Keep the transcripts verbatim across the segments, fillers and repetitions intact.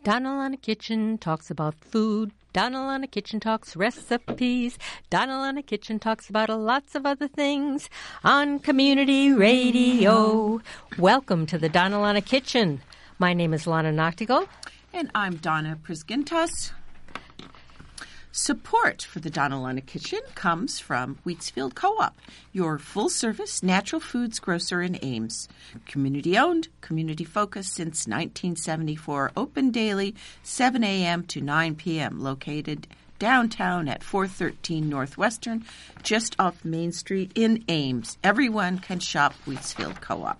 Donald on a Kitchen talks about food. Donald on a Kitchen talks recipes. Donald on a Kitchen talks about lots of other things on Community Radio. Welcome to the Donald on a Kitchen. My name is Lana Noctigal. And I'm Donna Prisgintas. Support for the Donald on a Kitchen comes from Wheatsfield Co-op, your full-service natural foods grocer in Ames. Community-owned, community-focused since nineteen seventy-four, open daily, seven a.m. to nine p.m., located downtown at four thirteen Northwestern, just off Main Street in Ames. Everyone can shop Wheatsfield Co-op.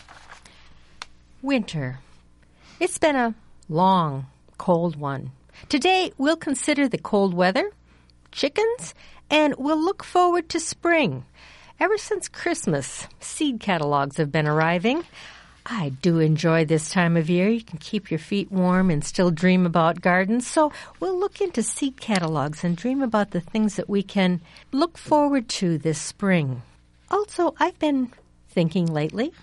Winter. It's been a long, cold one. Today, we'll consider the cold weather, chickens, and we'll look forward to spring. Ever since Christmas, seed catalogs have been arriving. I do enjoy this time of year. You can keep your feet warm and still dream about gardens. So we'll look into seed catalogs and dream about the things that we can look forward to this spring. Also, I've been thinking lately,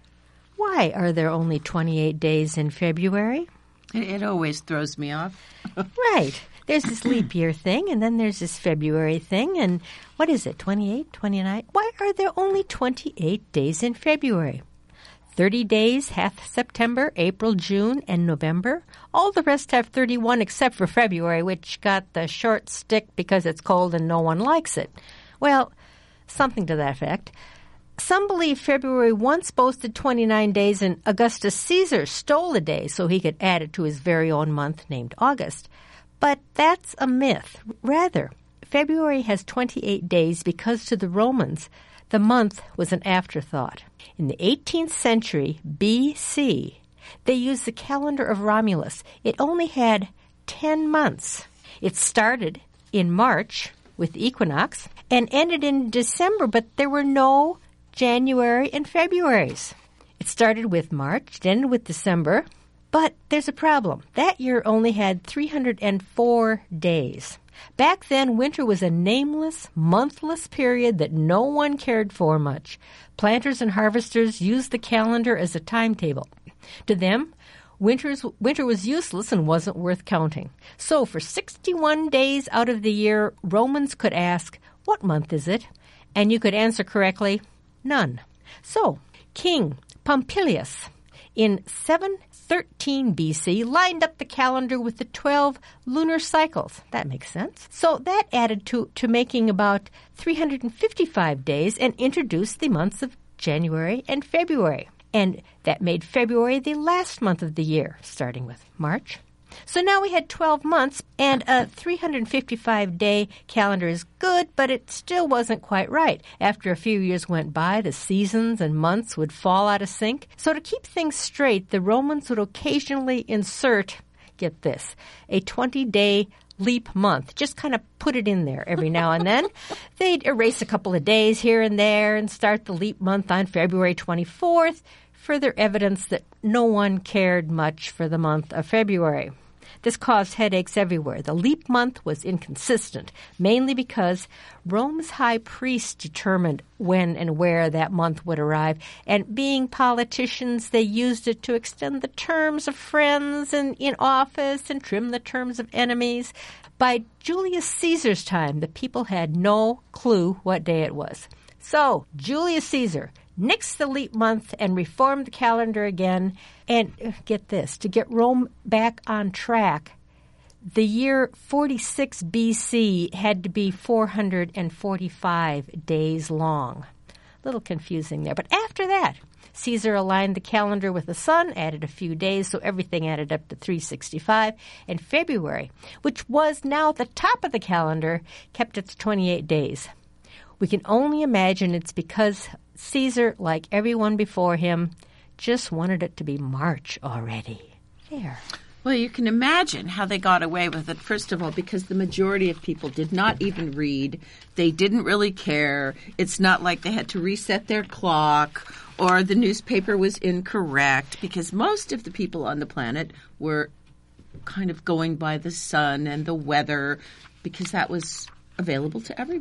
why are there only twenty-eight days in February? It always throws me off. Right. There's this leap year thing, and then there's this February thing, and what is it, twenty-eight, twenty-nine? Why are there only twenty-eight days in February? thirty days, half September, April, June, and November. All the rest have thirty-one except for February, which got the short stick because it's cold and no one likes it. Well, something to that effect. Some believe February once boasted twenty-nine days and Augustus Caesar stole a day so he could add it to his very own month named August. But that's a myth. Rather, February has twenty-eight days because to the Romans, the month was an afterthought. In the eighteenth century B C, they used the calendar of Romulus. It only had ten months. It started in March with the equinox and ended in December, but there were no January and February's. It started with March, it ended with December, but there's a problem. That year only had three hundred four days. Back then, winter was a nameless, monthless period that no one cared for much. Planters and harvesters used the calendar as a timetable. To them, winter's, winter was useless and wasn't worth counting. So for sixty-one days out of the year, Romans could ask, "What month is it?" And you could answer correctly, none. So, King Pompilius in seven thirteen B C lined up the calendar with the twelve lunar cycles. That makes sense. So that added to, to making about three hundred fifty-five days and introduced the months of January and February. And that made February the last month of the year, starting with March. So now we had twelve months, and a three hundred fifty-five day calendar is good, but it still wasn't quite right. After a few years went by, the seasons and months would fall out of sync. So to keep things straight, the Romans would occasionally insert, get this, a twenty day leap month. Just kind of put it in there every now and then. They'd erase a couple of days here and there and start the leap month on February twenty-fourth, further evidence that no one cared much for the month of February. This caused headaches everywhere. The leap month was inconsistent, mainly because Rome's high priest determined when and where that month would arrive, and being politicians, they used it to extend the terms of friends and in office and trim the terms of enemies. By Julius Caesar's time, the people had no clue what day it was. So, Julius Caesar nixed the leap month and reformed the calendar again. And uh, get this, to get Rome back on track, the year forty-six B C had to be four hundred forty-five days long. A little confusing there. But after that, Caesar aligned the calendar with the sun, added a few days, so everything added up to three hundred sixty-five. And February, which was now the top of the calendar, kept its twenty-eight days. We can only imagine it's because Caesar, like everyone before him, just wanted it to be March already. There. Well, you can imagine how they got away with it, first of all, because the majority of people did not even read. They didn't really care. It's not like they had to reset their clock or the newspaper was incorrect, because most of the people on the planet were kind of going by the sun and the weather because that was available to everybody.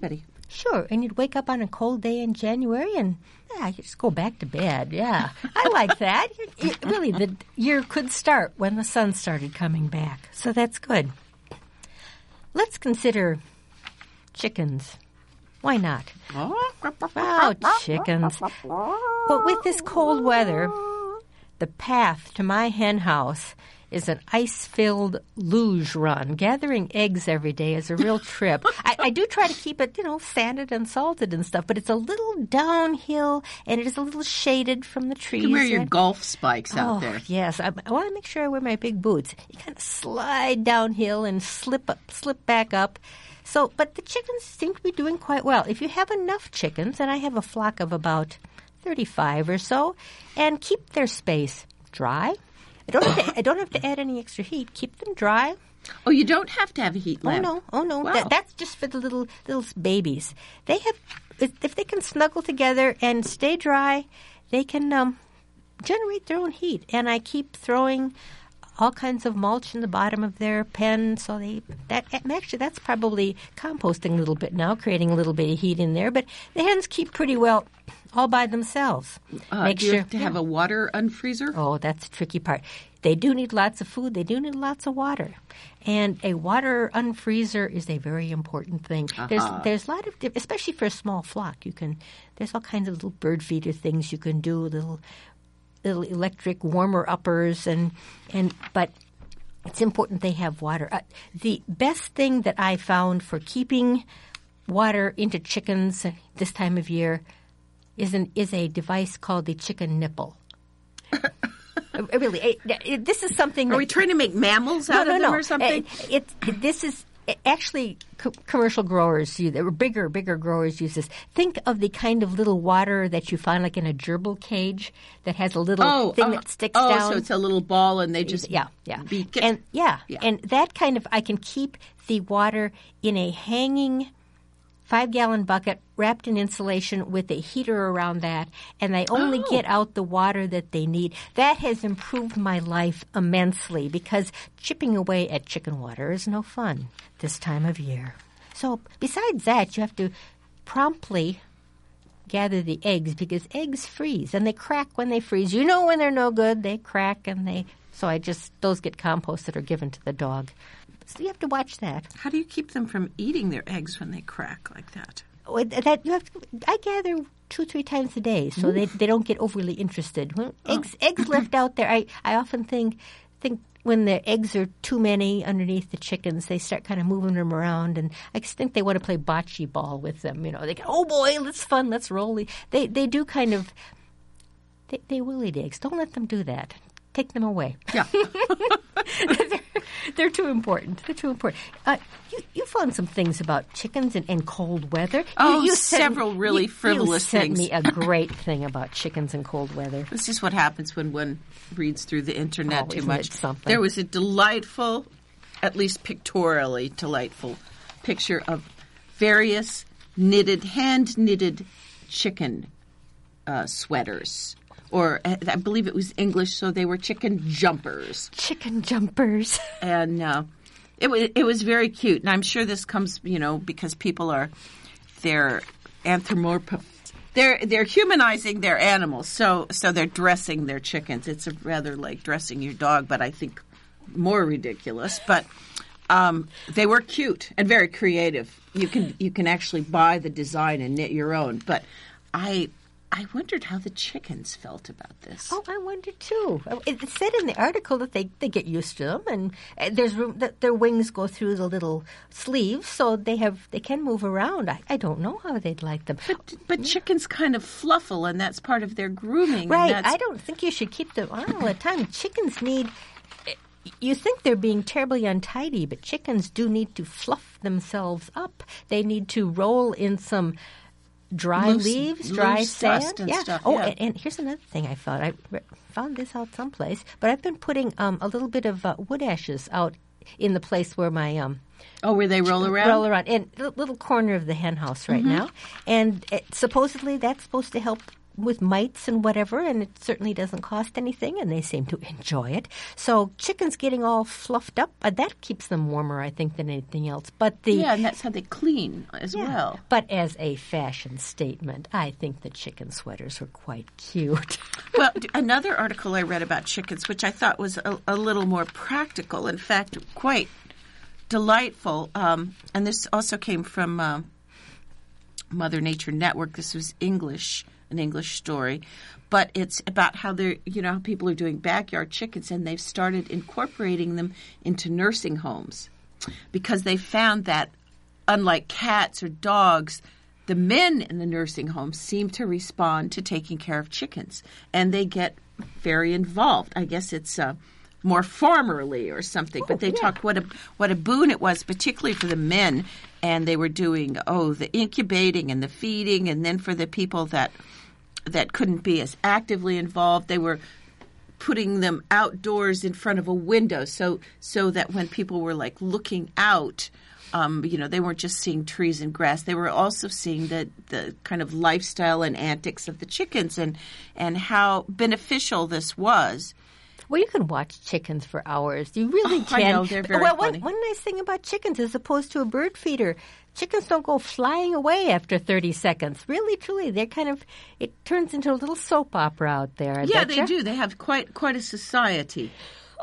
Sure, and you'd wake up on a cold day in January and yeah, you just go back to bed. Yeah, I like that. It, it, really, the year could start when the sun started coming back, so that's good. Let's consider chickens. Why not? Oh, chickens. But with this cold weather, the path to my hen house is an ice-filled luge run. Gathering eggs every day is a real trip. I, I do try to keep it, you know, sanded and salted and stuff, but it's a little downhill and it is a little shaded from the trees. You can wear your and, golf spikes out oh, there. Yes, I, I want to make sure I wear my big boots. You kind of slide downhill and slip up, slip back up. So, but the chickens seem to be doing quite well. If you have enough chickens, and I have a flock of about thirty-five or so, and keep their space dry. I don't have to, I don't have to add any extra heat. Keep them dry. Oh, you don't have to have a heat lamp. Oh no, oh no. Wow. That, that's just for the little little babies. They have, if they can snuggle together and stay dry, they can um, generate their own heat. And I keep throwing all kinds of mulch in the bottom of their pen, so they that actually that's probably composting a little bit now, creating a little bit of heat in there. But the hens keep pretty well all by themselves. Uh, Make do you sure have to yeah. have a water unfreezer? Oh, that's the tricky part. They do need lots of food. They do need lots of water. And a water unfreezer is a very important thing. Uh-huh. There's there's a lot of, especially for a small flock, you can, there's all kinds of little bird feeder things you can do, little little electric warmer uppers, and, and but it's important they have water. Uh, the best thing that I found for keeping water into chickens this time of year is, an, is a device called the chicken nipple. Really, it, it, this is something. Are that, we trying to make mammals out no, of no, them no. or something? It, it, this is actually co- commercial growers use. There were bigger, bigger growers use this. Think of the kind of little water that you find like in a gerbil cage that has a little oh, thing uh, that sticks oh, down. so it's a little ball, and they just yeah, yeah, beak it. and yeah, Yeah. and that kind of I can keep the water in a hanging five-gallon bucket wrapped in insulation with a heater around that, and they only Oh. get out the water that they need. That has improved my life immensely because chipping away at chicken water is no fun this time of year. So besides that, you have to promptly gather the eggs because eggs freeze, and they crack when they freeze. You know when they're no good, they crack, and they so I just those get composted or given to the dog. So you have to watch that. How do you keep them from eating their eggs when they crack like that? Oh, That you have to, I gather two, three times a day, so they they don't get overly interested. When eggs eggs left out there, I, I often think think when the eggs are too many underneath the chickens, they start kind of moving them around, and I just think they want to play bocce ball with them. You know, they go, oh boy, let's fun, let's roll. They they do kind of they they will eat eggs. Don't let them do that. Take them away. Yeah. they're, they're too important. They're too important. Uh, you, you found some things about chickens and, and cold weather. Oh, you, you sent, several really you, frivolous you sent things. me a great thing about chickens and cold weather. This is what happens when one reads through the internet Oh, too isn't much. it something? There was a delightful, at least pictorially delightful, picture of various knitted, hand-knitted chicken uh, sweaters. Or uh, I believe it was English, so they were chicken jumpers. Chicken jumpers. And uh, it was it was very cute. And I'm sure this comes, you know, because people are they're anthropomorph they're they're humanizing their animals. So so they're dressing their chickens. It's a rather like dressing your dog, but I think more ridiculous. But um, they were cute and very creative. You can you can actually buy the design and knit your own. But I. I wondered how the chickens felt about this. Oh, I wonder too. It said in the article that they, they get used to them, and uh, there's room that their wings go through the little sleeves, so they have they can move around. I, I don't know how they'd like them. But, but chickens kind of fluffle, and that's part of their grooming. Right. And that's, I don't think you should keep them on all the time. Chickens need. You think they're being terribly untidy, but chickens do need to fluff themselves up. They need to roll in some dry Loose- leaves, dry loose sand. dust and yeah. stuff, oh, yeah. And, and here's another thing I found. I re- found this out someplace, but I've been putting um, a little bit of uh, wood ashes out in the place where my um, oh, where they roll around? roll around in the little corner of the hen house right Mm-hmm. now, and it, supposedly that's supposed to help with mites and whatever, and it certainly doesn't cost anything, and they seem to enjoy it. So chickens getting all fluffed up, uh, that keeps them warmer, I think, than anything else. But the Yeah, and that's how they clean as yeah, well. But as a fashion statement, I think the chicken sweaters were quite cute. Well, d- another article I read about chickens, which I thought was a, a little more practical, in fact, quite delightful, um, and this also came from uh, Mother Nature Network. This was English, an English story, but it's about how they're, you know, how people are doing backyard chickens, and they've started incorporating them into nursing homes because they found that, unlike cats or dogs, the men in the nursing home seem to respond to taking care of chickens, and they get very involved. I guess it's uh, more farmerly or something, but they yeah. talked what a what a boon it was, particularly for the men, and they were doing oh the incubating and the feeding, and then for the people that that couldn't be as actively involved, they were putting them outdoors in front of a window, so so that when people were like looking out. Um, you know, they weren't just seeing trees and grass. They were also seeing the, the kind of lifestyle and antics of the chickens and, and how beneficial this was. Well, you can watch chickens for hours. You really Oh, can. I know, they're very well, funny. One, one nice thing about chickens, as opposed to a bird feeder, chickens don't go flying away after thirty seconds. Really, truly, they're kind of, it turns into a little soap opera out there. I Yeah, betcha. they do. They have quite quite a society.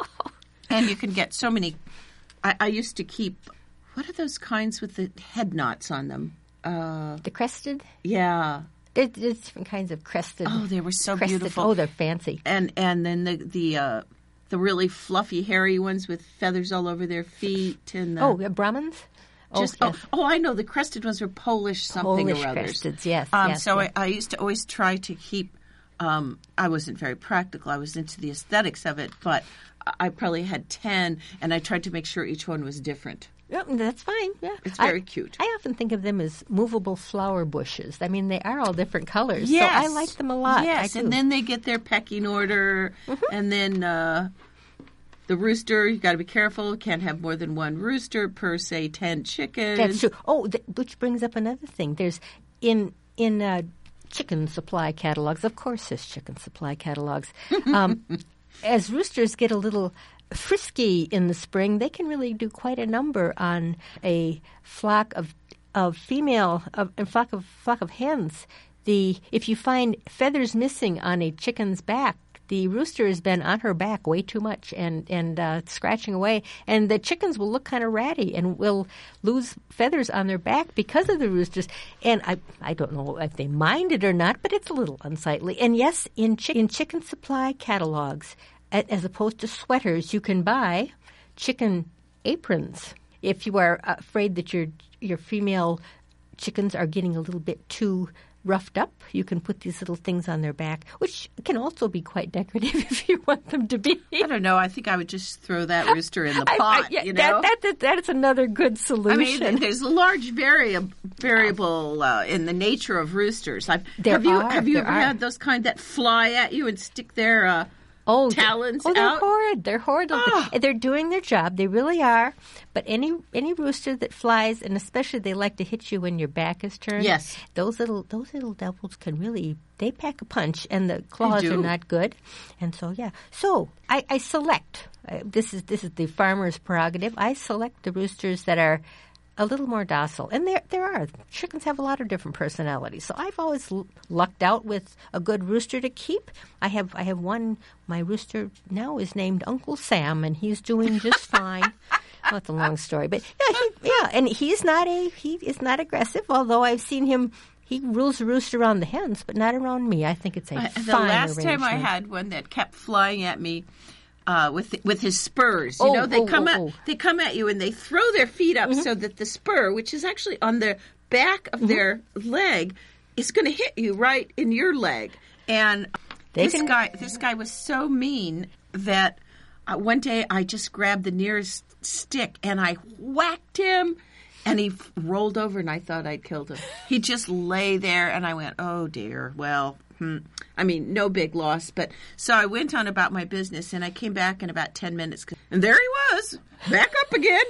And you can get so many. I, I used to keep, what are those kinds with the head knots on them? Uh, The crested? yeah. There, there's different kinds of crested. Oh, they were so crested. beautiful. Oh, they're fancy. And and then the the uh, the really fluffy, hairy ones with feathers all over their feet. And the, Oh, the Brahmins? Just, oh, oh, yes. oh, I know. The crested ones were Polish something Polish or others. cresteds, yes, Um, yes, so yes. I, I used to always try to keep. Um, I wasn't very practical. I was into the aesthetics of it, but I probably had ten, and I tried to make sure each one was different. Yeah, that's fine. Yeah, It's very I, cute. I often think of them as movable flower bushes. I mean, they are all different colors, Yes. so I like them a lot. Yes, I do. and then they get their pecking order, Mm-hmm. and then uh, the rooster. You got to be careful. Can't have more than one rooster per say ten chickens. That's true. Oh, th- which brings up another thing. There's in in uh, chicken supply catalogs. Of course, there's chicken supply catalogs. Um, as roosters get a little frisky in the spring, they can really do quite a number on a flock of of female of a flock of flock of hens. The if you find feathers missing on a chicken's back, the rooster has been on her back way too much and and uh, scratching away, and the chickens will look kind of ratty and will lose feathers on their back because of the roosters. And I I don't know if they mind it or not, but it's a little unsightly. And yes, in chi- in chicken supply catalogs, a- as opposed to sweaters, you can buy chicken aprons if you are afraid that your your female chickens are getting a little bit too roughed up. You can put these little things on their back, which can also be quite decorative if you want them to be. I don't know. I think I would just throw that rooster in the I- I- pot. yeah, you know, that, that, that is another good I solution. mean, there's a large vari- variable uh, in the nature of roosters. I've, There have you are, have you there ever are. had those kind that fly at you and stick their uh, Oh, talons oh, they're out? horrid. They're horrid. Oh. They're doing their job. They really are. But any any rooster that flies, and especially they like to hit you when your back is turned. Yes. Those little those little devils can really they pack a punch, and the claws do. are not good. And so yeah. So I, I select. Uh, this is this is the farmer's prerogative. I select the roosters that are a little more docile. And there there are. Chickens have a lot of different personalities. So I've always l- lucked out with a good rooster to keep. I have I have one, my rooster now is named Uncle Sam, and he's doing just fine. Well, it's a long story. But yeah, he, yeah, and he's not a he is not aggressive, although I've seen him he rules the rooster around the hens, but not around me. I think it's a I- fine the last time I arrangement. had one that kept flying at me uh, with with his spurs. You Oh, know, they oh, come oh, at oh. they come at you and they throw their feet up Mm-hmm. so that the spur, which is actually on the back of their leg, is going to hit you right in your leg. And They this can- guy this guy was so mean that uh, one day I just grabbed the nearest stick and I whacked him. And he f- rolled over, and I thought I'd killed him. He just lay there, and I went, "Oh dear." Well, hmm. I mean, no big loss, but so I went on about my business, and I came back in about ten minutes, and there he goes. Back up again.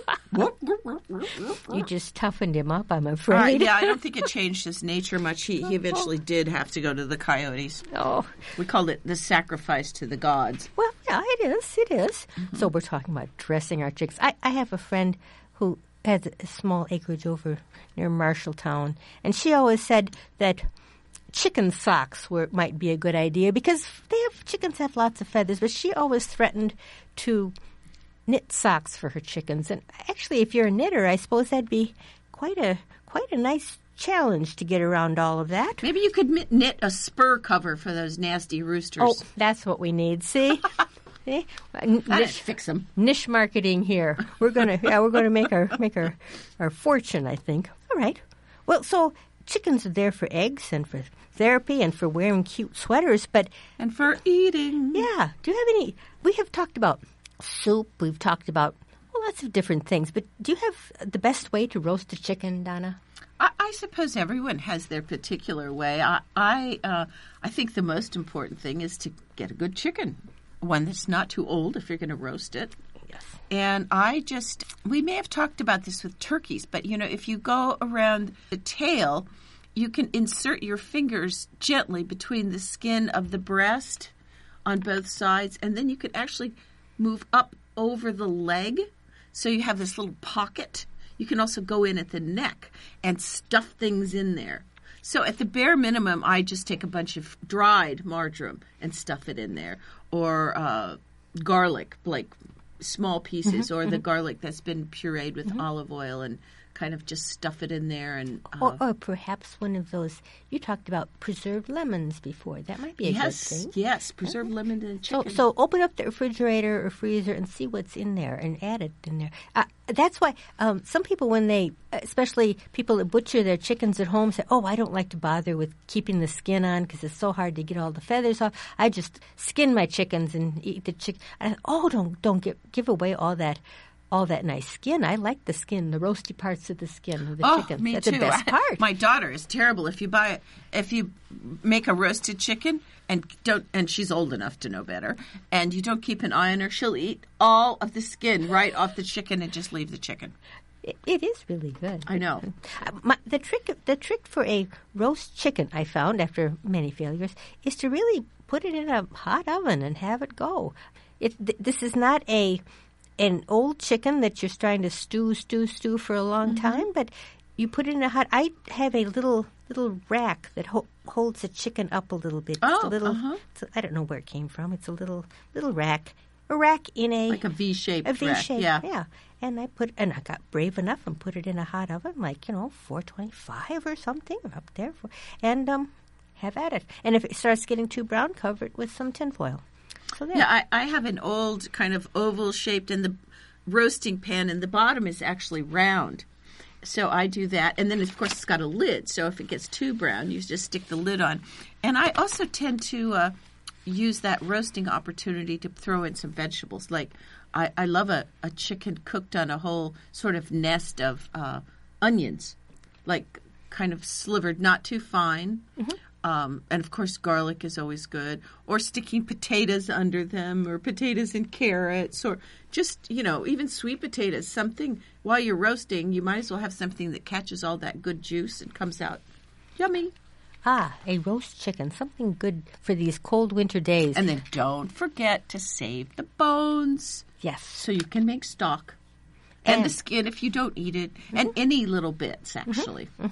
You just toughened him up, I'm Uh, afraid. yeah, I don't think it changed his nature much. He, he eventually did have to go to the coyotes. Oh, We called it the sacrifice to the gods. well, yeah, it is. It is. So we're talking about dressing our chicks. I, I have a friend who has a small acreage over near Marshalltown, and she always said that chicken socks were might be a good idea because they have chickens have lots of feathers, but she always threatened to knit socks for her chickens. And actually, if you're a knitter, I suppose that'd be quite a quite a nice challenge to get around all of that. Maybe you could knit- knit a spur cover for those nasty roosters. Oh, that's what we need. See, see? N- That'd niche, fix them. niche marketing here. We're gonna yeah, we're gonna make our make our our fortune. I think. All right. Well, so chickens are there for eggs and for therapy and for wearing cute sweaters, but And for eating. yeah, do you have any? We have talked about soup. We've talked about well, lots of different things. But do you have the best way to roast a chicken, Donna? I, I suppose everyone has their particular way. I I, uh, I think the most important thing is to get a good chicken, one that's not too old if you're going to roast it. Yes. And I just, we may have talked about this with turkeys, but you know, if you go around the tail, you can insert your fingers gently between the skin of the breast on both sides, and then you can actually move up over the leg. So you have this little pocket. You can also go in at the neck and stuff things in there. So at the bare minimum, I just take a bunch of dried marjoram and stuff it in there, or uh, garlic, like small pieces, Mm-hmm, or mm-hmm. the garlic that's been pureed with Mm-hmm. olive oil, and kind of just stuff it in there. And uh, Or, or perhaps one of those, you talked about preserved lemons before. That might be a yes, good thing. yes, preserved lemon and So, chicken. so open up the refrigerator or freezer and see what's in there and add it in there. Uh, that's why um, some people, when they, especially people that butcher their chickens at home, say, "Oh, I don't like to bother with keeping the skin on because it's so hard to get all the feathers off. I just skin my chickens and eat the chicken." Oh, don't don't give give away all that. All that nice skin. I like the skin, the roasty parts of the skin of the oh, chicken. me That's too. the best part. My daughter is terrible. If you buy, if you make a roasted chicken and don't, and she's old enough to know better, and you don't keep an eye on her, she'll eat all of the skin right off the chicken and just leave the chicken. It, it is really good. I know. Uh, My, the trick, the trick for a roast chicken, I found after many failures, is to really put it in a hot oven and have it go. It, th- this is not a an old chicken that you're trying to stew, stew, stew for a long Mm-hmm. time, but you put it in a hot. I have a little little rack that ho- holds the chicken up a little bit. It's Oh, a little. uh-huh. It's a, I don't know where it came from. It's a little little rack, a rack in a Like a V-shaped a V rack, shape, yeah. yeah. And I put, and I got brave enough and put it in a hot oven, like you know, four twenty-five or something up there, for, and um, have at it. And if it starts getting too brown, cover it with some tinfoil. So there. Yeah, I, I have an old kind of oval shaped, and the roasting pan in the bottom is actually round. So I do that. And then, of course, it's got a lid. So if it gets too brown, you just stick the lid on. And I also tend to uh, use that roasting opportunity to throw in some vegetables. Like I, I love a, a chicken cooked on a whole sort of nest of uh, onions, like kind of slivered, not too fine. Mm-hmm. Um, and, of course, garlic is always good. Or sticking potatoes under them, or potatoes and carrots, or just, you know, even sweet potatoes. Something, while you're roasting, you might as well have something that catches all that good juice and comes out yummy. Ah, a roast chicken, something good for these cold winter days. And then don't forget to save the bones yes. so you can make stock. And, And- the skin if you don't eat it. And any little bits, actually. Mm-hmm.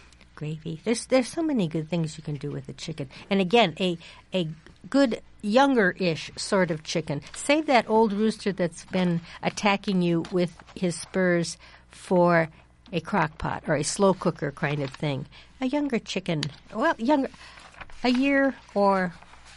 Gravy. There's there's so many good things you can do with a chicken. And again, a a good younger-ish sort of chicken. Save that old rooster that's been attacking you with his spurs for a crock pot or a slow cooker kind of thing. A younger chicken, well, younger, a year or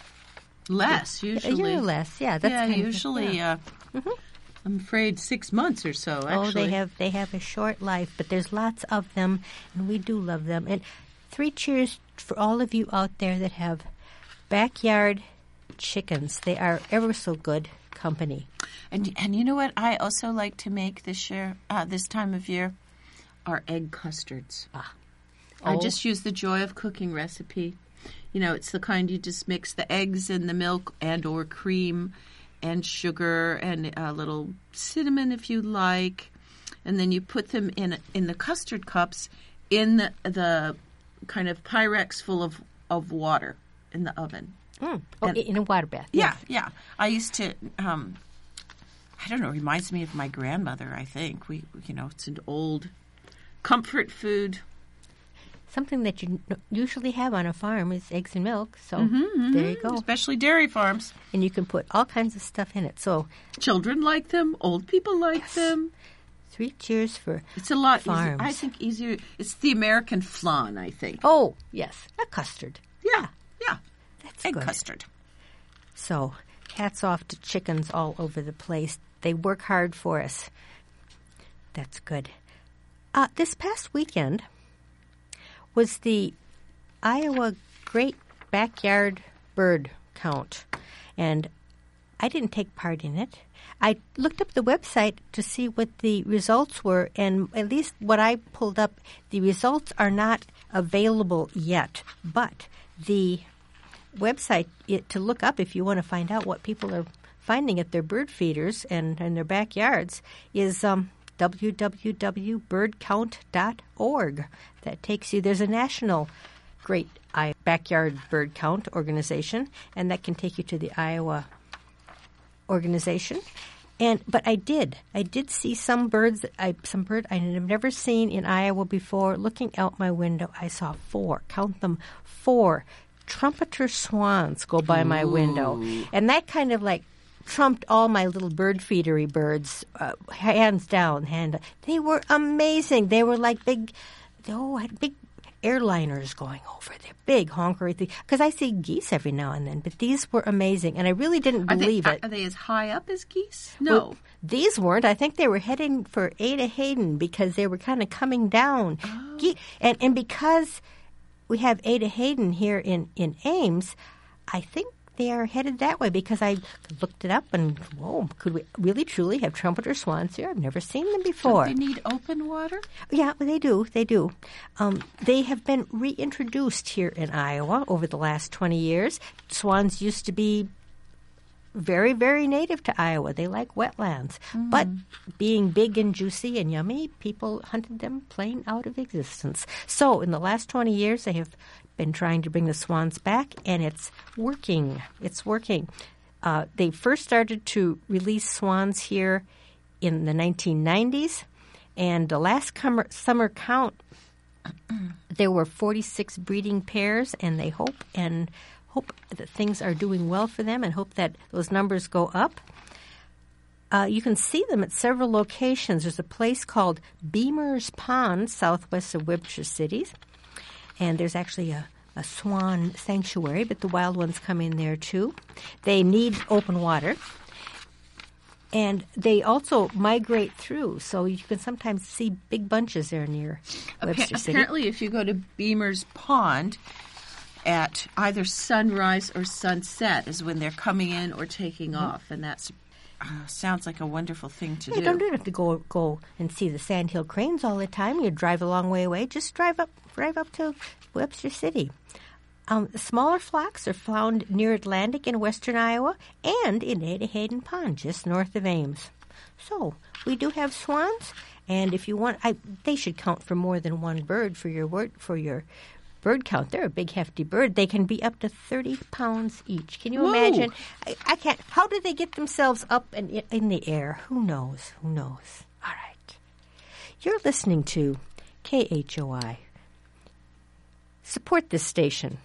Less, a usually. year or less. Yeah, that's yeah, kind of- usually, yeah. uh, I'm afraid six months or so, actually. Oh, they have they have a short life, but there's lots of them, and we do love them. And three cheers for all of you out there that have backyard chickens. They are ever so good company. And and you know what I also like to make this year, uh, this time of year, are egg custards. Ah. I Oh. just use the Joy of Cooking recipe. You know, it's the kind you just mix the eggs and the milk and or cream, and sugar and a little cinnamon if you like. And then you put them in in the custard cups in the, the kind of Pyrex full of, of water in the oven. Mm. Oh, and, in a water bath. Yeah, yes. yeah. I used to, um, I don't know, it reminds me of my grandmother, I think. We, you know, it's an old comfort food. Something that you usually have on a farm is eggs and milk. So mm-hmm, mm-hmm. there you go. Especially dairy farms. And you can put all kinds of stuff in it. So children like them. Old people like yes. them. Three cheers for It's a lot farms. easier. I think easier. It's the American flan, I think. Oh, yes. A custard. Yeah, yeah. That's Egg good. custard. So hats off to chickens all over the place. They work hard for us. That's good. Uh, this past weekend was the Iowa Great Backyard Bird Count, and I didn't take part in it. I looked up the website to see what the results were, and at least what I pulled up, the results are not available yet. But the website it, to look up if you want to find out what people are finding at their bird feeders and in their backyards is um, w w w dot bird count dot org. That takes you, there's a national Great I- Backyard Bird Count organization, and that can take you to the Iowa organization. And but I did, I did see some birds, I, some bird I have never seen in Iowa before. Looking out my window, I saw four, count them, four trumpeter swans go by my window. And that kind of like trumped all my little bird feedery birds, uh, hands down. Hand, they were amazing. They were like big, oh, had big airliners going over. They're big honkery things. Because I see geese every now and then, but these were amazing, and I really didn't are believe they, it. Are they as high up as geese? No. Well, these weren't. I think they were heading for Ada Hayden because they were kind of coming down. Oh. Ge- and, and because we have Ada Hayden here in, in Ames, I think they are headed that way because I looked it up and, whoa, could we really truly have trumpeter swans here? I've never seen them before. Don't they need open water? Yeah, they do. They do. Um, they have been reintroduced here in Iowa over the last twenty years. Swans used to be very, very native to Iowa. They like wetlands. Mm. But being big and juicy and yummy, people hunted them plain out of existence. So in the last twenty years, they have been trying to bring the swans back, and it's working. It's working. Uh, they first started to release swans here in the nineteen nineties, and the last com- summer count, there were forty-six breeding pairs, and they hope and hope that things are doing well for them and hope that those numbers go up. Uh, you can see them at several locations. There's a place called Beamer's Pond, southwest of Webster City. And there's actually a, a swan sanctuary, but the wild ones come in there too. They need open water. And they also migrate through, so you can sometimes see big bunches there near Webster City. Apparently, if you go to Beamer's Pond at either sunrise or sunset is when they're coming in or taking mm-hmm. off, and that uh, sounds like a wonderful thing to yeah, do. You don't have to go go and see the sandhill cranes all the time. You drive a long way away. Just drive up, drive up to Webster City. Um, smaller flocks are found near Atlantic in western Iowa and in Ada Hayden Pond, just north of Ames. So we do have swans, and if you want, I, they should count for more than one bird for your word for your. bird count. They're a big, hefty bird. They can be up to thirty pounds each. Can you Whoa. imagine? I, I can't. How do they get themselves up and in, in the air? Who knows? Who knows? All right. You're listening to K H O I. Support this station.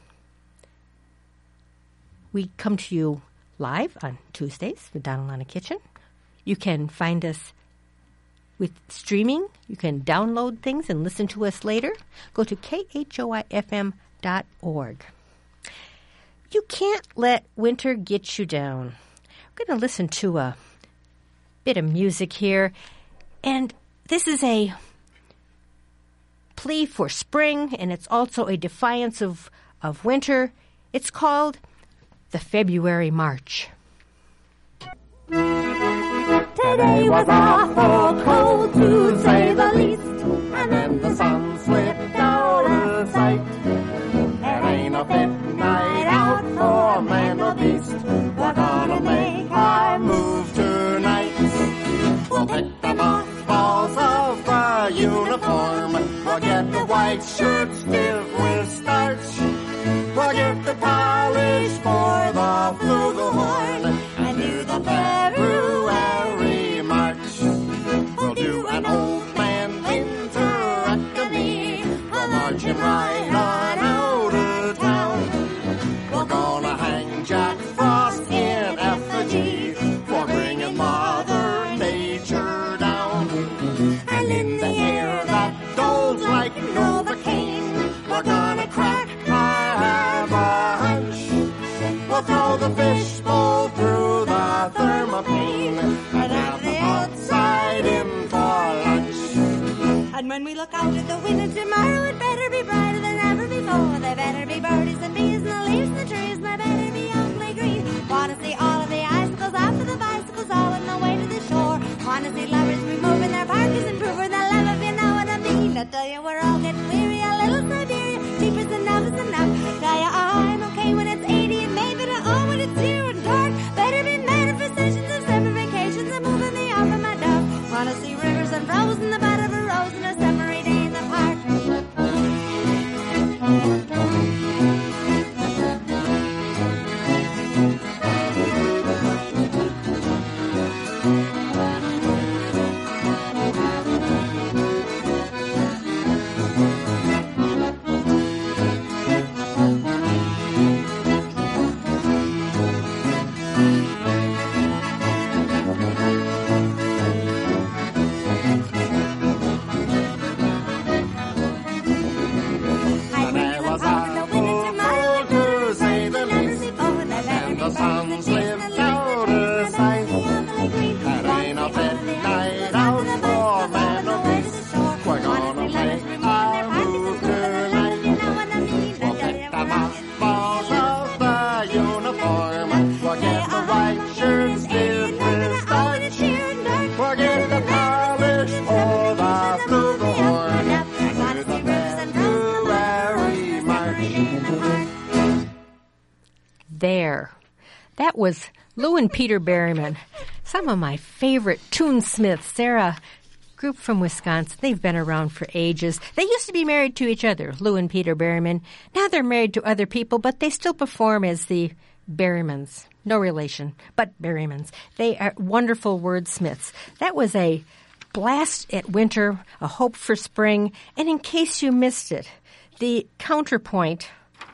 We come to you live on Tuesdays with Donald on a Kitchen. You can find us with streaming. You can download things and listen to us later. Go to K H O I F M dot org. You can't let winter get you down. We're going to listen to a bit of music here. And this is a plea for spring, and it's also a defiance of, of winter. It's called the February March. Today was awful cold, to say the least, and then the sun slipped out of sight. There ain't a fit night out for man or beast. We're gonna make our move We'll pick the mothballs of the uniform. We'll get the white shirt stiff with starch. We'll get the polish for the flugelhorn and do the February march. We'll do an old man winterectomy. We'll march him right on out of town. We're gonna hang Jack Frost in effigy for bringing Mother Nature down. And in the air that doles like Novocaine, we're gonna crack, I have a hunch. We'll throw the fishbowl through the thermopane and have the outside in for lunch. And when we look out at the window tomorrow, it better be brighter than ever before. There better be birdies and bees and the leaves and the trees, and there better be ugly green. Want to see all of the icicles after the bicycles all on the way to the shore. Want to see lovers removing their parkas and proving their love, if you know what I mean. I tell you, we're all getting weary, a little Siberia. Cheapers enough is enough. Tell you, I'm okay when it's eighty and maybe to all when it's zero and dark. Better be manifestations of summer vacations and moving me off of my duff. Want to see rivers and rose in the bud of a rose and a summery day in the park. There. That was Lou and Peter Berryman, some of my favorite tunesmiths. They're a group from Wisconsin. They've been around for ages. They used to be married to each other, Lou and Peter Berryman. Now they're married to other people, but they still perform as the Berrymans. No relation, but Berrymans. They are wonderful wordsmiths. That was a blast at winter, a hope for spring, and in case you missed it, the counterpoint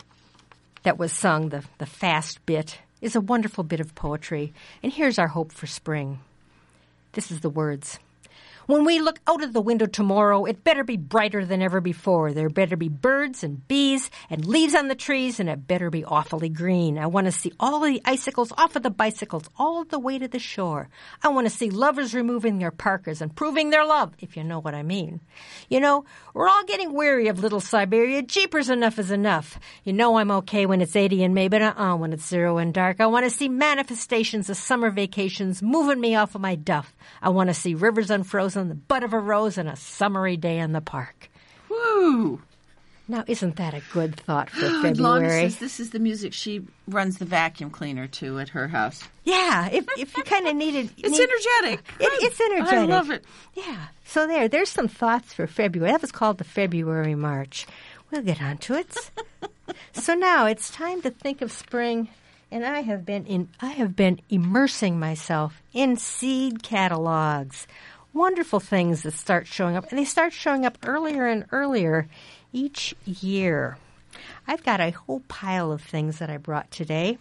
that was sung, the, the fast bit, is a wonderful bit of poetry. And here's our hope for spring. This is the words. When we look out of the window tomorrow, it better be brighter than ever before. There better be birds and bees and leaves on the trees, and it better be awfully green. I want to see all of the icicles off of the bicycles all the way to the shore. I want to see lovers removing their parkas and proving their love, if you know what I mean. You know, we're all getting weary of little Siberia. Jeepers, enough is enough. You know I'm okay when it's eighty in May, but uh-uh when it's zero and dark. I want to see manifestations of summer vacations moving me off of my duff. I want to see rivers unfrozen, the bud of a rose, and a summery day in the park. Woo! Now, isn't that a good thought for Lana February? says this is the music she runs the vacuum cleaner to at her house. Yeah, if if you kind of needed... It's need, energetic. It, it's energetic. I love it. Yeah. So there, there's some thoughts for February. That was called the February March. We'll get on to it. So now it's time to think of spring, and I have been in. I have been immersing myself in seed catalogs. Wonderful things that start showing up, and they start showing up earlier and earlier each year. I've got a whole pile of things that I brought today.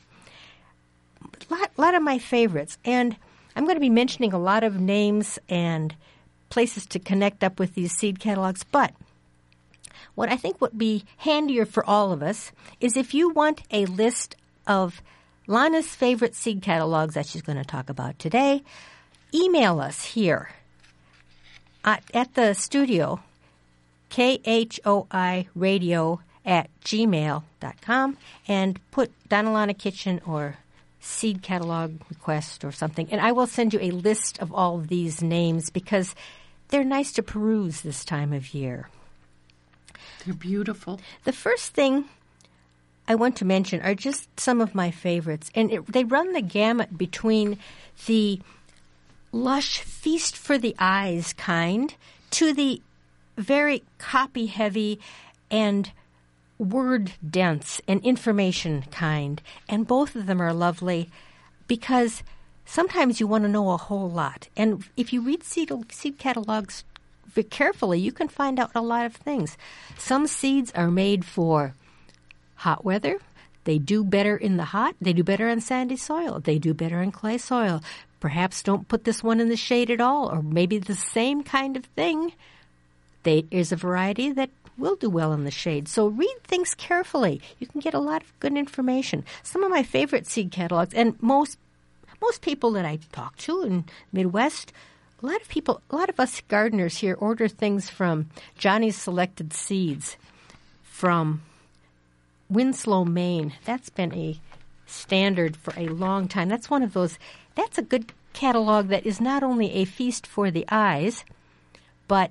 A lot, lot of my favorites, and I'm going to be mentioning a lot of names and places to connect up with these seed catalogs, but what I think would be handier for all of us is if you want a list of Lana's favorite seed catalogs that she's going to talk about today, email us here at, at the studio, K H O I radio at gmail dot com, and put Donalana Kitchen or seed catalog request or something, and I will send you a list of all of these names because they're nice to peruse this time of year. They're beautiful. The first thing I want to mention are just some of my favorites, and it, they run the gamut between the lush, feast for the eyes kind to the very copy-heavy and word-dense and information kind. And both of them are lovely because sometimes you want to know a whole lot. And if you read seed, seed catalogs very carefully, you can find out a lot of things. Some seeds are made for hot weather. They do better in the hot. They do better on sandy soil. They do better in clay soil. Perhaps don't put this one in the shade at all, or maybe the same kind of thing. There is a variety that will do well in the shade. So read things carefully. You can get a lot of good information. Some of my favorite seed catalogs, and most most people that I talk to in Midwest, a lot of people, a lot of us gardeners here order things from Johnny's Selected Seeds from Winslow, Maine. That's been a standard for a long time. That's one of those, that's a good catalog that is not only a feast for the eyes, but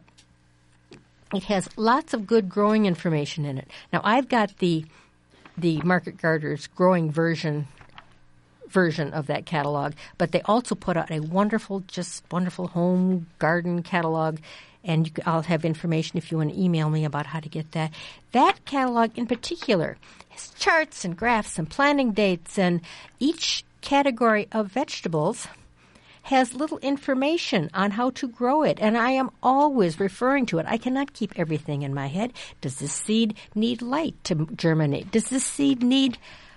it has lots of good growing information in it. Now, I've got the the Market Gardeners growing version version of that catalog, but they also put out a wonderful, just wonderful home garden catalog, and you, I'll have information if you want to email me about how to get that. That catalog in particular has charts and graphs and planting dates, and each category of vegetables has little information on how to grow it, and I am always referring to it. I cannot keep everything in my head. Does this seed need light to germinate? Does this seed need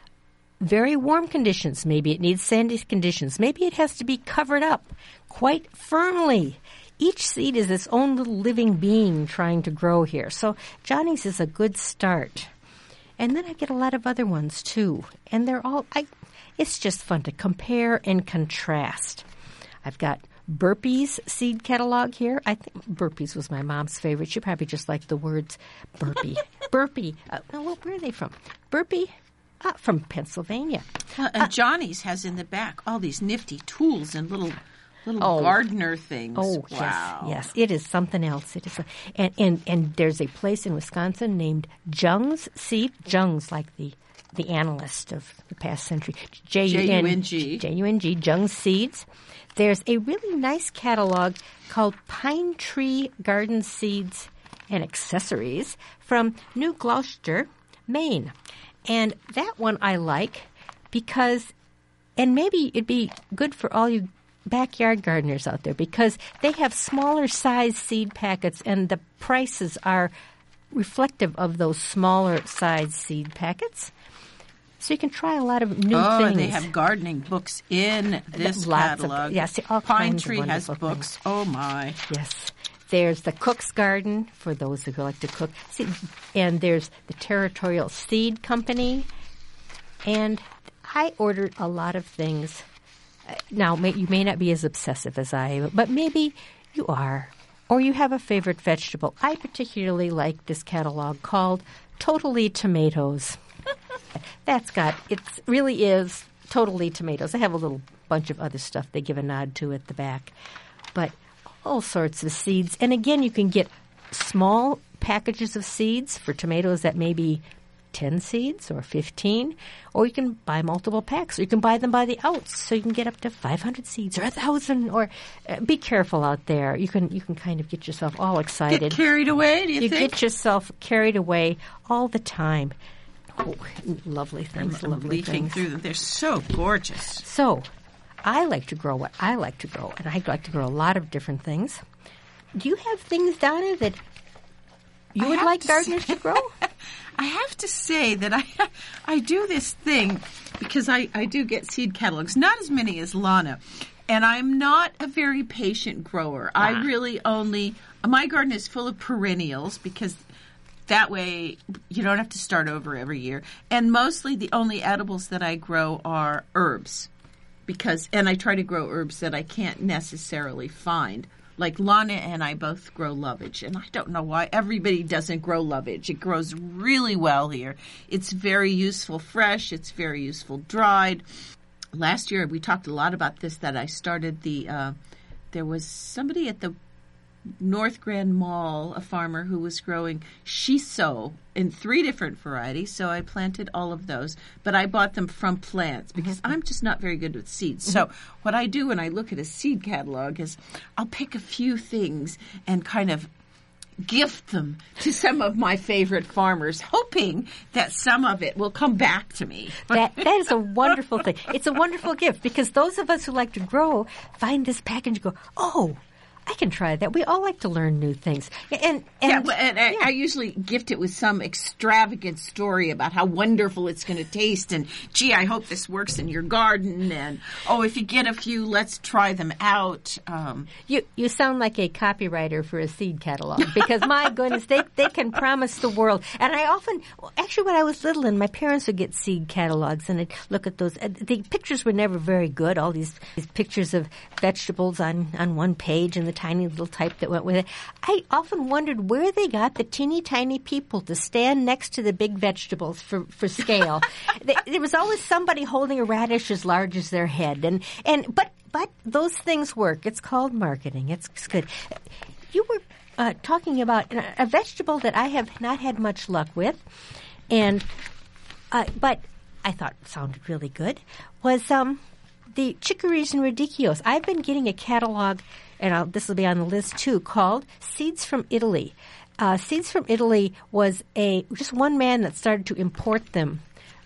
very warm conditions? Maybe it needs sandy conditions. Maybe it has to be covered up quite firmly. Each seed is its own little living being trying to grow here. So Johnny's is a good start. And then I get a lot of other ones, too. And they're all, I, it's just fun to compare and contrast. I've got Burpee's seed catalog here. I think Burpee's was my mom's favorite. She probably just liked the words Burpee. Burpee. Uh, well, where are they from? Burpee? Uh, from Pennsylvania. Well, and uh, Johnny's has in the back all these nifty tools and little little oh, gardener things. Oh, wow. yes, yes. It is something else. It is, a, and, and and there's a place in Wisconsin named Jung's Seed. Jung's like the the analyst of the past century. J U N G. J U N G, Jung's Seeds. There's a really nice catalog called Pine Tree Garden Seeds and Accessories from New Gloucester, Maine. And that one I like because, and maybe it'd be good for all you backyard gardeners out there because they have smaller size seed packets and the prices are reflective of those smaller size seed packets. So you can try a lot of new oh, things. Oh, they have gardening books in this Lots catalog. Of, yes, all Pine kinds Tree of has wonderful books. things. Oh, my. Yes. There's the Cook's Garden for those who like to cook. See, and there's the Territorial Seed Company. And I ordered a lot of things. Now, may, you may not be as obsessive as I am, but maybe you are. Or you have a favorite vegetable. I particularly like this catalog called Totally Tomatoes. That's got, it really is totally tomatoes. I have a little bunch of other stuff they give a nod to at the back. But all sorts of seeds. And again, you can get small packages of seeds for tomatoes that may be ten seeds or fifteen, or you can buy multiple packs, or you can buy them by the ounce, so you can get up to five hundred seeds or one thousand, or uh, be careful out there. You can you can kind of get yourself all excited. Get carried away, do you, you think? You get yourself carried away all the time. Oh, lovely things, I'm, lovely I'm leafing things. through them. They're so gorgeous. So, I like to grow what I like to grow, and I like to grow a lot of different things. Do you have things, Donna, that you I would like gardeners say, to grow? I have to say that I I do this thing because I, I do get seed catalogs, not as many as Lana, and I'm not a very patient grower. Ah. I really only, my garden is full of perennials because that way you don't have to start over every year. And mostly the only edibles that I grow are herbs. Because, and I try to grow herbs that I can't necessarily find. Like Lana and I both grow lovage, and I don't know why everybody doesn't grow lovage. It grows really well here. It's very useful fresh. It's very useful dried. Last year we talked a lot about this, that I started the, uh, there was somebody at the North Grand Mall, a farmer who was growing shiso in three different varieties, so I planted all of those. But I bought them from plants because mm-hmm. I'm just not very good with seeds. Mm-hmm. So what I do when I look at a seed catalog is I'll pick a few things and kind of gift them to some of my favorite farmers, hoping that some of it will come back to me. That that is a wonderful thing. It's a wonderful gift because those of us who like to grow find this package and go, oh, I can try that. We all like to learn new things. And, and, yeah, well, and yeah. I, I usually gift it with some extravagant story about how wonderful it's going to taste. And, gee, I hope this works in your garden. And, oh, if you get a few, let's try them out. Um, you you sound like a copywriter for a seed catalog because, my goodness, they, they can promise the world. And I often, actually, when I was little and my parents would get seed catalogs and I'd look at those. The pictures were never very good, all these, these pictures of vegetables on, on one page and the tiny little type that went with it. I often wondered where they got the teeny tiny people to stand next to the big vegetables for, for scale. There was always somebody holding a radish as large as their head. And, and but but those things work. It's called marketing. It's, it's good. You were uh, talking about a vegetable that I have not had much luck with, and uh, but I thought sounded really good, was um, the chicories and radicchios. I've been getting a catalog, and I'll, this will be on the list too, called Seeds from Italy. Uh, Seeds from Italy was a just one man that started to import them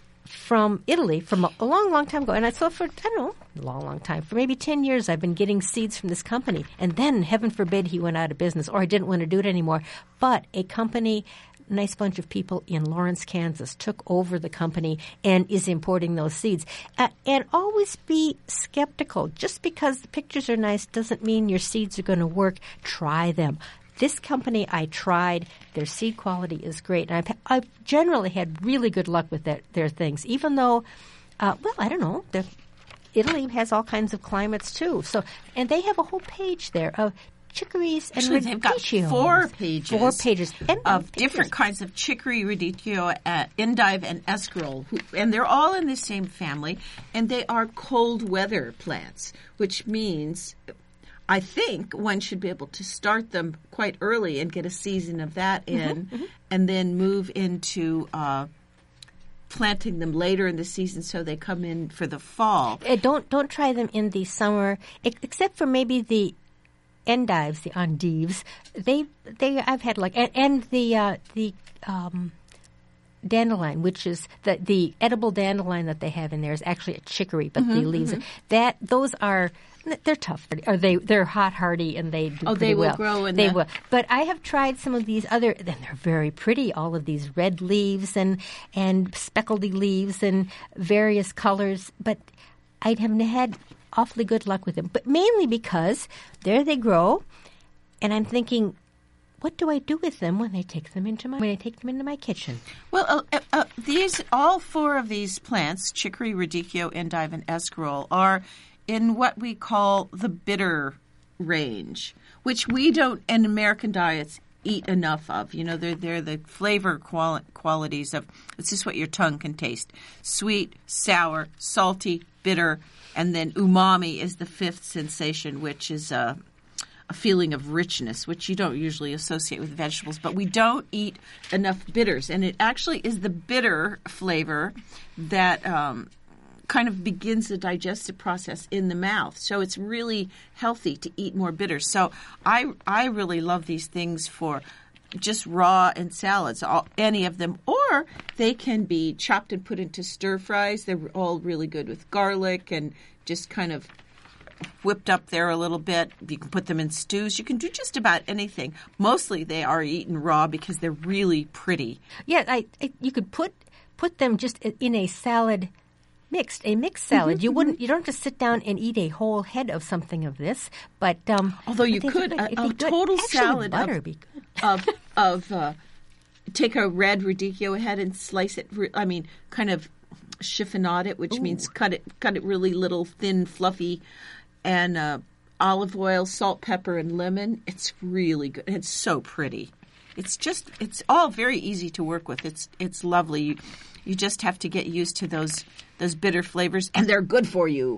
from Italy from a, a long, long time ago. And I saw for, I don't know, a long, long time, for maybe ten years I've been getting seeds from this company. And then, heaven forbid, he went out of business or I didn't want to do it anymore. But a company, nice bunch of people in Lawrence, Kansas, took over the company and is importing those seeds. Uh, and always be skeptical. Just because the pictures are nice doesn't mean your seeds are going to work. Try them. This company I tried, their seed quality is great. And I've, I've generally had really good luck with their, their things, even though, uh, well, I don't know, Italy has all kinds of climates too. So, and they have a whole page there of chicories and Actually, they've got four pages, four pages and of pictures. Different kinds of chicory, radicchio, uh, endive, and escarole, who, and they're all in the same family, and they are cold weather plants, which means I think one should be able to start them quite early and get a season of that in, mm-hmm, mm-hmm. and then move into uh, planting them later in the season so they come in for the fall. Uh, don't don't try them in the summer, except for maybe the endives, the endives. They they I've had like and, and the uh, the um, dandelion, which is the the edible dandelion that they have in there is actually a chicory, but mm-hmm, the leaves mm-hmm. that those are. They're tough. Or they they're hot hardy and they do oh pretty they will well. grow in they the... will. But I have tried some of these other, and they're very pretty. All of these red leaves and and speckledy leaves and various colors. But I haven't had awfully good luck with them. But mainly because there they grow, and I'm thinking, what do I do with them when I take them into my when I take them into my kitchen? Well, uh, uh, these all four of these plants, chicory, radicchio, endive, and escarole, are in what we call the bitter range, which we don't in American diets eat enough of. You know, they're they're the flavor quali- qualities of it's just what your tongue can taste: sweet, sour, salty, bitter, and then umami is the fifth sensation, which is a a feeling of richness, which you don't usually associate with vegetables. But we don't eat enough bitters, and it actually is the bitter flavor that um, kind of begins the digestive process in the mouth. So it's really healthy to eat more bitters. So I I really love these things for just raw and salads, all, any of them. Or they can be chopped and put into stir fries. They're all really good with garlic and just kind of whipped up there a little bit. You can put them in stews. You can do just about anything. Mostly they are eaten raw because they're really pretty. Yeah, I, I you could put put them just in a salad. Mixed, a mixed salad. Mm-hmm, you wouldn't. Mm-hmm. You don't just sit down and eat a whole head of something of this. But um, although you could, a, a total Actually, salad butter of be good. of, of uh, take a red radicchio head and slice it. I mean, kind of chiffonade it, which Ooh. means cut it, cut it really little, thin, fluffy, and uh, olive oil, salt, pepper, and lemon. It's really good. It's so pretty. It's just. It's all very easy to work with. It's it's lovely. You, you just have to get used to those. Those bitter flavors, and they're good for you.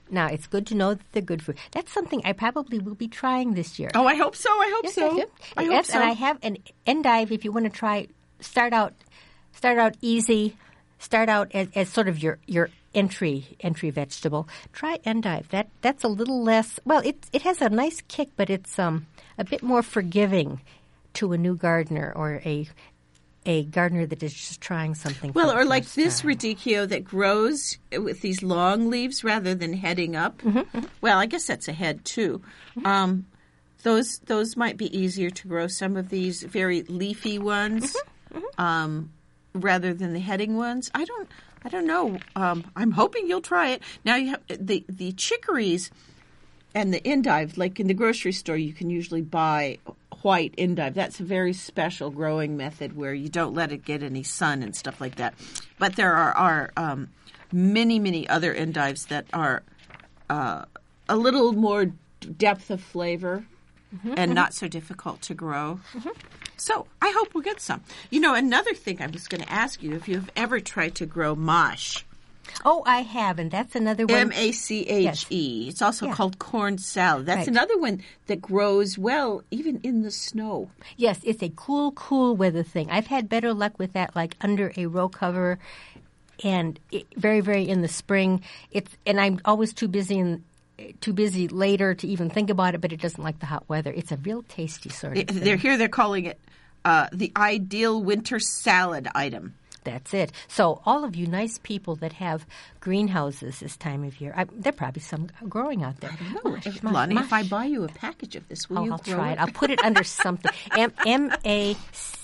Now, it's good to know that they're good for. That's something I probably will be trying this year. Oh, I hope so. I hope Yes, so. I do. I hope Yes, so. and I have an endive. If you want to try, start out, start out easy. Start out as, as sort of your, your entry entry vegetable. Try endive. That that's a little less. Well, it it has a nice kick, but it's um a bit more forgiving to a new gardener or a a gardener that is just trying something. Well, for or the like first this time. radicchio that grows with these long leaves rather than heading up. Mm-hmm, Well, I guess that's a head too. Um, those those might be easier to grow. Some of these very leafy ones, Mm-hmm, um, rather than the heading ones. I don't. I don't know. Um, I'm hoping you'll try it. Now you have the the chicories and the endive. Like in the grocery store, you can usually buy white endive. That's a very special growing method where you don't let it get any sun and stuff like that. But there are, are um, many, many other endives that are uh, a little more depth of flavor Mm-hmm, and not so difficult to grow. So I hope we'll get some. You know, another thing I was going to ask you, if you've ever tried to grow mache. Oh, I have, and that's another one. M A C H E. It's also Yeah. called corn salad. That's Right. another one that grows well even in the snow. Yes, it's a cool, cool weather thing. I've had better luck with that, like under a row cover, and it, very, very in the spring. It's and I'm always too busy in, too busy later to even think about it. But it doesn't like the hot weather. It's a real tasty sort of thing. They're here. They're calling it uh, the ideal winter salad item. That's it. So all of you nice people that have greenhouses this time of year, I, there are probably some growing out there. Oh, Mush, if, mush, Lonnie, if I mush. buy you a package of this, will Oh, you I'll grow try it? it. I'll put it under something. M M A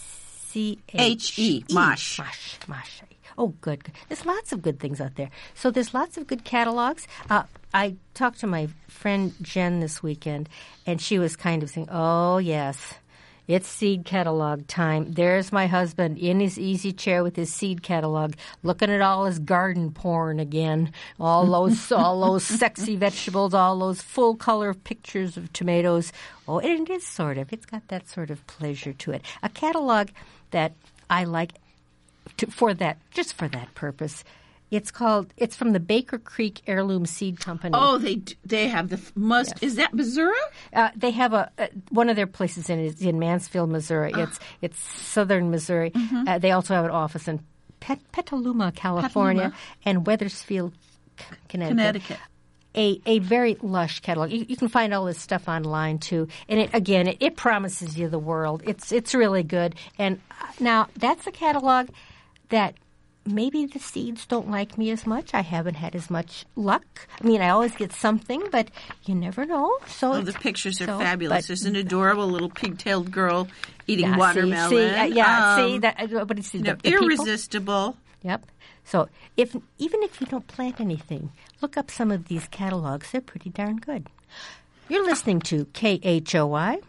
C H H E, mosh. Mosh. Mosh. Oh, good, good. There's lots of good things out there. So there's lots of good catalogs. Uh, I talked to my friend Jen this weekend, and she was kind of saying, oh, yes, it's seed catalog time. There's my husband in his easy chair with his seed catalog, looking at all his garden porn again, all those all those sexy vegetables, all those full color pictures of tomatoes. Oh, and it is sort of. It's got that sort of pleasure to it. A catalog that I like to, for that, just for that purpose. It's called. It's from the Baker Creek Heirloom Seed Company. Oh, they d- they have the f- must. Yes. Is that Missouri? Uh, they have a uh, one of their places in is in Mansfield, Missouri. It's it's southern Missouri. Uh, they also have an office in Pet- Petaluma, California, Petaluma. and Weathersfield, C- Connecticut. Connecticut. A a very lush catalog. You, you can find all this stuff online too. And it, again, it, it promises you the world. It's it's really good. And uh, now that's a catalog that. Maybe the seeds don't like me as much. I haven't had as much luck. I mean, I always get something, but you never know. So Oh, the it's- pictures are so- fabulous. but- There's an adorable little pig-tailed girl eating yeah, see- watermelon. See, uh, yeah, Um, see that. Uh, but see, you know, the, the people- irresistible. Yep. So if even if you don't plant anything, look up some of these catalogs. They're pretty darn good. You're listening to K H O I.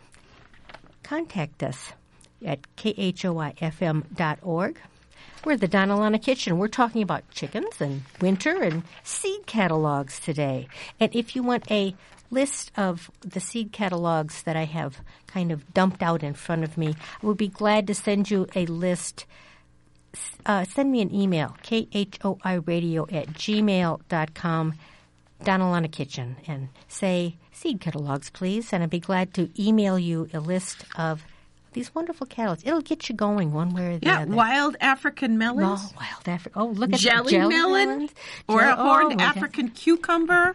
Contact us at K H O I F M dot org. We're the Donna Lana Kitchen. We're talking about chickens and winter and seed catalogs today. And if you want a list of the seed catalogs that I have kind of dumped out in front of me, I would be glad to send you a list. Uh, send me an email, K H O I radio at gmail dot com, Donna Lana Kitchen, and say seed catalogs, please. And I'd be glad to email you a list of these wonderful catalogs. It'll get you going one way or the Yeah, other. wild African melons. Oh, wild Africa. Oh, look at Jelly, the jelly melon melons. or Jelly- a horned oh, my God. African cucumber.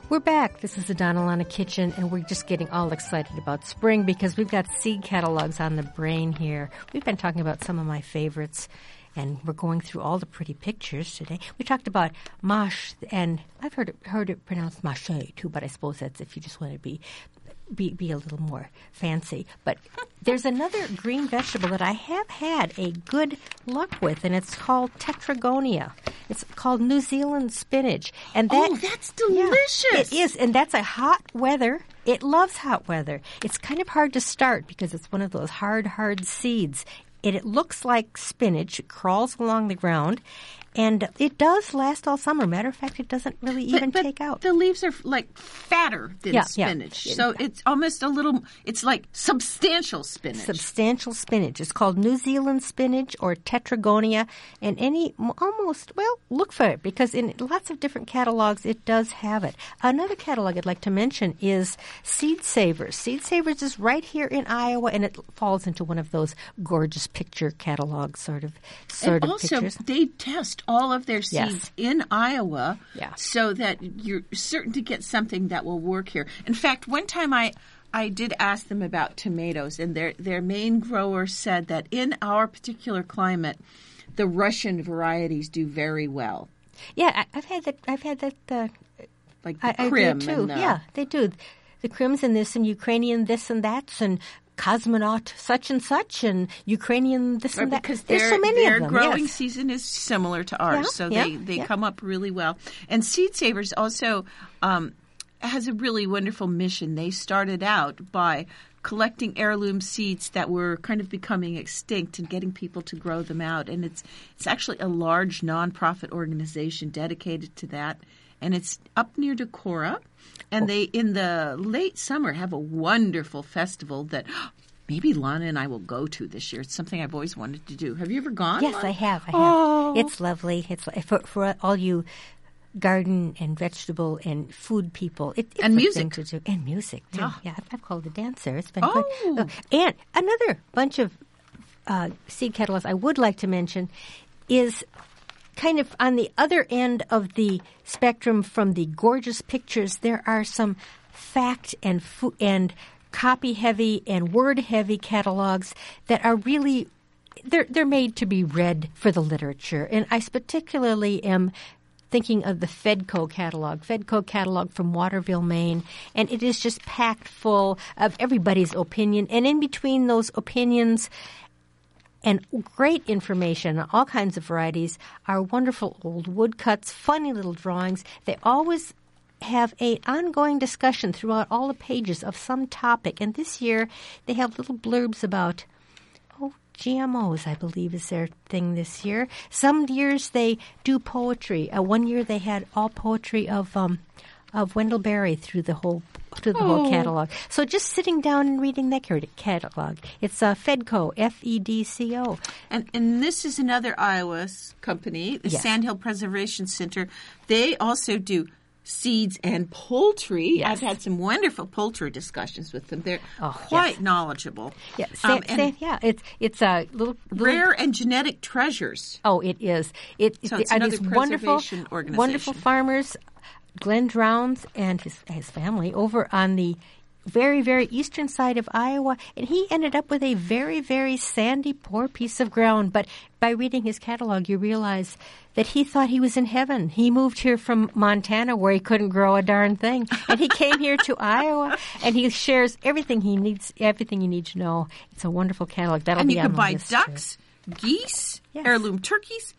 We're back. This is the Donna Lana Kitchen, and we're just getting all excited about spring because we've got seed catalogs on the brain here. We've been talking about some of my favorites, and we're going through all the pretty pictures today. We talked about mâche, and I've heard it, heard it pronounced mâché too, but I suppose that's if you just want to be be be a little more fancy. But there's another green vegetable that I have had a good luck with, and it's called tetragonia. It's called New Zealand spinach. And that, oh, that's delicious. Yeah, it is, and that's a hot weather. It loves hot weather. It's kind of hard to start because it's one of those hard, hard seeds. And it looks like spinach. It crawls along the ground. And it does last all summer. Matter of fact, it doesn't really even but, but take out. The leaves are like fatter than yeah, spinach. Yeah. So it's almost a little, it's like substantial spinach. Substantial spinach. It's called New Zealand spinach or tetragonia. And any, almost, well, look for it because in lots of different catalogs it does have it. Another catalog I'd like to mention is Seed Savers. Seed Savers is right here in Iowa, and it falls into one of those gorgeous picture catalog sort of, sort and of also, pictures. they test all of their seeds Yes. in Iowa Yeah. so that you're certain to get something that will work here. In fact, one time I I did ask them about tomatoes, and their their main grower said that in our particular climate, the Russian varieties do very well. Yeah, I, I've had that. I've had that. Uh, Like the I, Krim I do too. and the, Yeah, they do. The Krims and this and Ukrainian this and that and cosmonaut such and such and Ukrainian this and that. because There's their, so many their of them. growing yes. season is similar to ours, Yeah, so yeah, they, they yeah. come up really well. And Seed Savers also um, has a really wonderful mission. They started out by collecting heirloom seeds that were kind of becoming extinct and getting people to grow them out. And it's it's actually a large nonprofit organization dedicated to that. And it's up near Decorah. And they, in the late summer, have a wonderful festival that maybe Lana and I will go to this year. It's something I've always wanted to do. Have you ever gone? Yes, Lana? I have. I have. Oh. It's lovely. It's li- for for all you garden and vegetable and food people. It, it's And a music. thing to do. And music too. Yeah. Yeah, I've, I've called a dancer. It's been Oh. good. Uh, and another bunch of uh, seed catalogs I would like to mention is kind of on the other end of the spectrum from the gorgeous pictures. There are some fact and fo- and copy heavy and word heavy catalogs that are really they're they're made to be read for the literature. And I particularly am thinking of the Fedco catalog, Fedco catalog from Waterville, Maine, and it is just packed full of everybody's opinion. And in between those opinions and great information on all kinds of varieties are wonderful old woodcuts, funny little drawings. They always have an ongoing discussion throughout all the pages of some topic. And this year they have little blurbs about, oh, G M Os, I believe, is their thing this year. Some years they do poetry. Uh, one year they had all poetry of um, of Wendell Berry through the whole through the Oh. whole catalog. So just sitting down and reading that catalog. It's uh, Fedco, F E D C O. And and this is another Iowa s- company, the Yes. Sandhill Preservation Center. They also do seeds and poultry. Yes. I've had some wonderful poultry discussions with them. They're Oh, quite yes. knowledgeable. Yeah, sa- Um, and sa- yeah. It's it's a little, little rare and genetic treasures. Oh, it is. It, So it it's are another these wonderful, preservation organization. wonderful farmers, Glenn Drowns and his his family over on the very, very eastern side of Iowa, and he ended up with a very, very sandy, poor piece of ground. But by reading his catalog, you realize that he thought he was in heaven. He moved here from Montana, where he couldn't grow a darn thing, and he came here to Iowa, and he shares everything he needs, everything you need to know. It's a wonderful catalog. That'll And be you on can my buy list, too. ducks, geese, Yes. heirloom turkeys,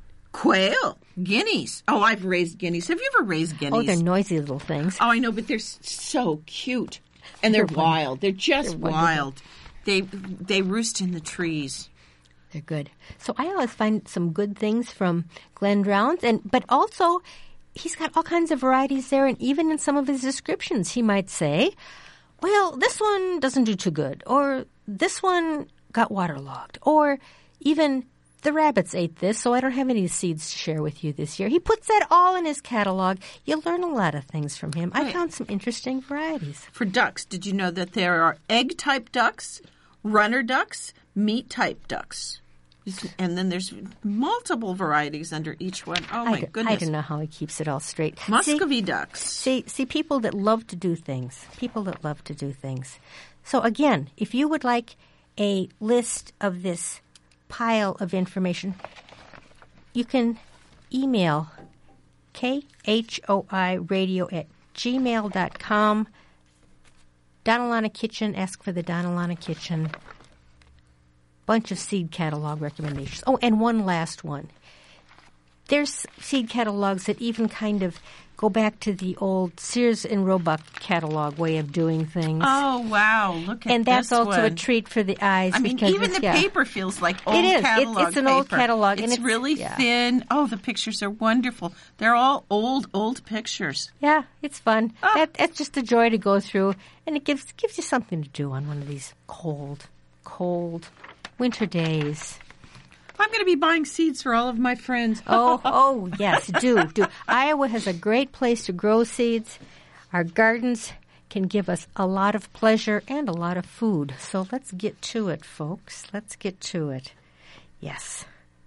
quail, guineas. Oh, I've raised guineas. Have you ever raised guineas? Oh, they're noisy little things. Oh, I know, but they're s- so cute. And they're, They're wild. They're just They're wonderful. wild. They they roost in the trees. They're good. So I always find some good things from Glenn Drowns, and but also he's got all kinds of varieties there, and even in some of his descriptions, he might say, well, this one doesn't do too good, or this one got waterlogged, or even the rabbits ate this, so I don't have any seeds to share with you this year. He puts that all in his catalog. You'll learn a lot of things from him. I Right. found some interesting varieties. For ducks, did you know that there are egg-type ducks, runner ducks, meat-type ducks? And then there's multiple varieties under each one. Oh, my I d- goodness. I don't know how he keeps it all straight. Muscovy see, ducks. See, see, people that love to do things. People that love to do things. So, again, if you would like a list of this pile of information, you can email K H O I radio at gmail dot com. Donalana Kitchen, ask for the Donalana Kitchen. Bunch of seed catalog recommendations. Oh, and one last one. There's seed catalogs that even kind of go back to the old Sears and Roebuck catalog way of doing things. Oh, wow. Look at and that's this also one. a treat for the eyes. I mean, because even the yeah. paper feels like old It is. It's- catalog it's an paper. old catalog, It's, and it's- really yeah. thin. Oh, the pictures are wonderful. They're all old, old pictures. Yeah, it's fun. Oh. That, that's just a joy to go through, and it gives gives you something to do on one of these cold, cold winter days. I'm going to be buying seeds for all of my friends. Oh, oh, yes, do, do. Iowa has a great place to grow seeds. Our gardens can give us a lot of pleasure and a lot of food. So let's get to it, folks. Let's get to it. Yes.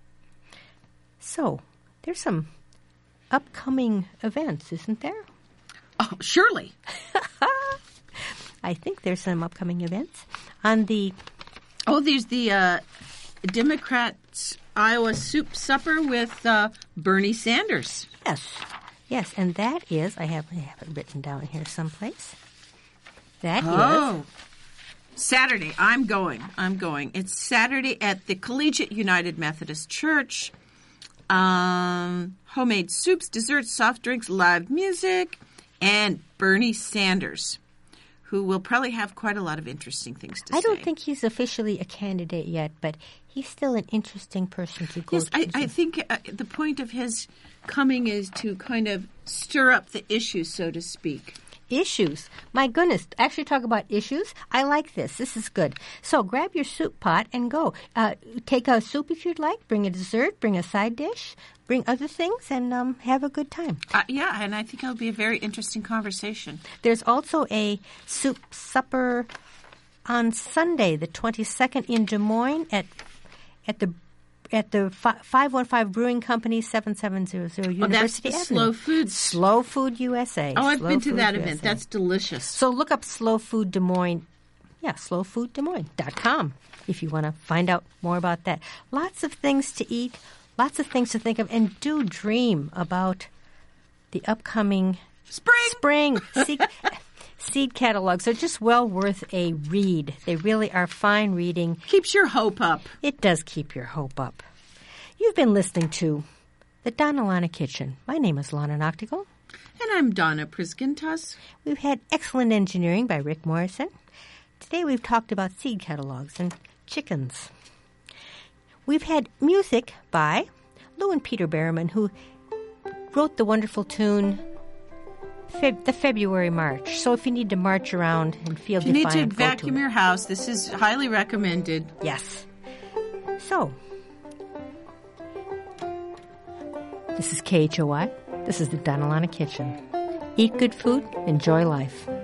So there's some upcoming events, isn't there? Oh, surely. I think there's some upcoming events. On the Oh, there's the uh, Democrats Iowa Soup Supper with uh, Bernie Sanders. Yes, yes, and that is, I have, I have it written down here someplace. That Oh. is Saturday. I'm going. I'm going. It's Saturday at the Collegiate United Methodist Church. Um, homemade soups, desserts, soft drinks, live music, and Bernie Sanders, who will probably have quite a lot of interesting things to I say. don't think he's officially a candidate yet, but he's still an interesting person to go Yes, to. I, I think uh, the point of his coming is to kind of stir up the issues, so to speak. Issues. My goodness. Actually talk about issues. I like this. This is good. So grab your soup pot and go. Uh, take a soup if you'd like. Bring a dessert. Bring a side dish. Bring other things and um, have a good time. Uh, yeah, and I think it'll be a very interesting conversation. There's also a soup supper on Sunday, the twenty-second in Des Moines at at the at the five one five Brewing Company, seven seven zero zero University oh, that's the Avenue. Slow Foods. Slow Food U S A. Oh, I've Slow been to Food that U S A. event. That's delicious. So look up Slow Food Des Moines. Yeah, slow food des moines dot com if you want to find out more about that. Lots of things to eat, lots of things to think of, and do dream about the upcoming Spring. spring seed, seed catalogs. Are just well worth a read. They really are fine reading. Keeps your hope up. It does keep your hope up. You've been listening to the Donalana Kitchen. My name is Lana Noctigal. And I'm Donna Priskintas. We've had excellent engineering by Rick Morrison. Today we've talked about seed catalogs and chickens. We've had music by Lou and Peter Berriman, who wrote the wonderful tune Feb- the February March. So if you need to march around and feel If you need defiant, to go vacuum to your house, this is highly recommended. it. Yes. So, this is K H O I. This is the Donalana Kitchen. Eat good food, enjoy life.